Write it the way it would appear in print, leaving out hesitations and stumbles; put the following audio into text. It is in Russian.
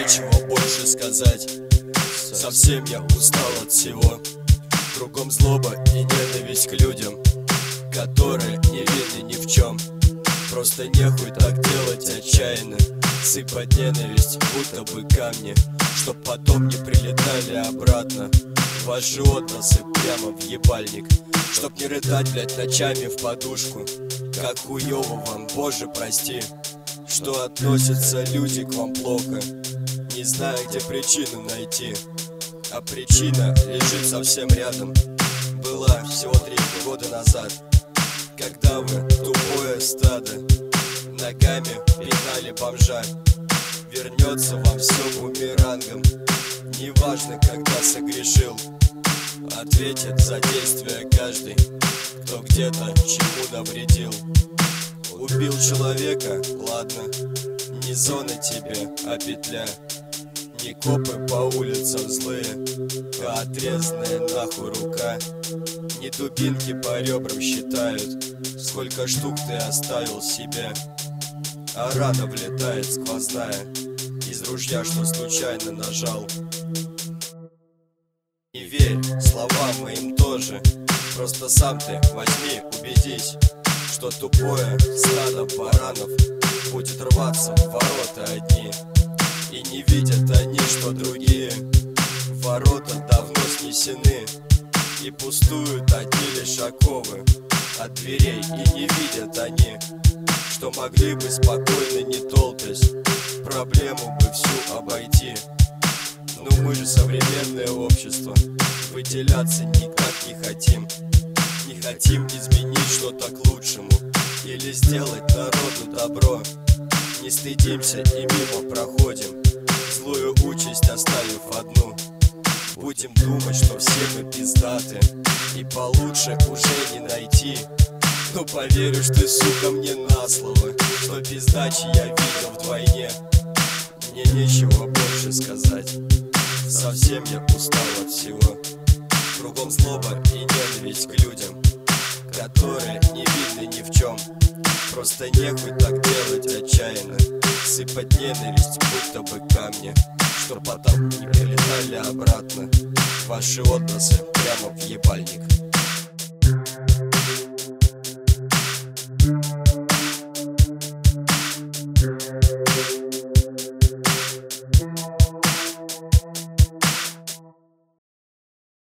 нечего больше сказать. Совсем я устал от всего. Кругом злоба и ненависть к людям, которые не видны ни в чем. Просто нехуй так делать отчаянно, сыпать ненависть, будто бы камни, чтоб потом не прилетали обратно ваши относы прямо в ебальник. Чтоб не рыдать, блять, ночами в подушку. Как хуёво вам, Боже, прости, что относятся люди к вам плохо, не зная, где причину найти. А причина лежит совсем рядом. Была всего 3 года назад, когда вы, тупое стадо, ногами пинали бомжа. Вернется вам все бумерангом. Неважно, когда согрешил, ответит за действия каждый, кто где-то чему навредил. Убил человека, ладно, не зона тебе, а петля. Не копы по улицам злые, а отрезанная нахуй рука. Не дубинки по ребрам считают, сколько штук ты оставил себе. А рана влетает сквозная из ружья, что случайно нажал. Не верь словам моим тоже, просто сам ты возьми, убедись, что тупое стадо баранов будет рваться в ворота одни. И не видят они, что другие ворота давно снесены, и пустуют одни лишь оковы от дверей. И не видят они, что могли бы спокойно, не толпясь, проблему бы всю обойти. Но мы же современное общество, выделяться никак не хотим. Не хотим изменить что-то к лучшему или сделать народу добро. Не стыдимся и мимо проходим, злую участь оставив одну. Будем думать, что все мы пиздаты, и получше уже не найти. Но поверишь ты, сука, мне на слово, что пиздачи я видел вдвойне. Мне нечего больше сказать, совсем я устал от всего. Кругом злоба и ненависть к людям, которые не видны ни в чем. Просто нехуй так делать отчаянно, сыпать ненависть, будто бы камни, чтоб потом не прилетали обратно ваши относы прямо в ебальник.